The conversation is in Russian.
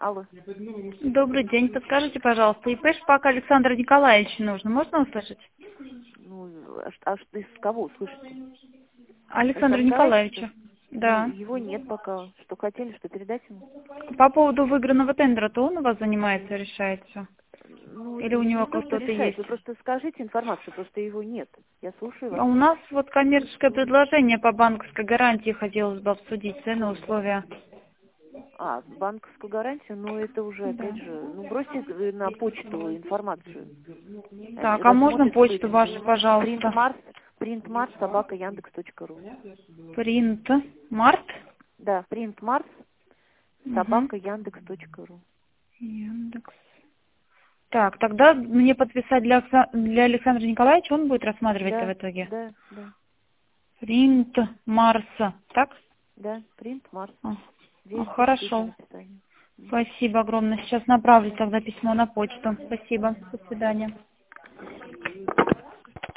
Алло. Добрый день. Подскажите, пожалуйста, ИП Шпак Александра Николаевича нужно. Можно услышать? Ну, что из кого слышите? Александра Александр Николаевич, что ли? Николаевича. Ну, Да. его нет пока. Что хотели, что передать ему? По поводу выигранного тендера, то он у вас занимается, решает все? Ну, Или у него не то, что кто-то решает, есть? вы просто скажите информацию, просто его нет. Я слушаю вас. А у нас вот коммерческое предложение по банковской гарантии хотелось бы обсудить, цены, условия. Банковскую гарантию, но это уже, Да. опять же, ну, бросьте на почту информацию. Так, а можно Рассмотрит почту кто-нибудь. вашу, пожалуйста? Printmars @yandex.ru. Принт. Март? Да, printmars Угу. @yandex.ru. Яндекс. Так, тогда мне подписать для Александра Николаевича, он будет рассматривать в Да, итоге. да, да, Принт Марса, так? да, printmars. Здесь пишем Хорошо. описание. Спасибо огромное. Сейчас направлю Да. тогда письмо на почту. Спасибо. До свидания.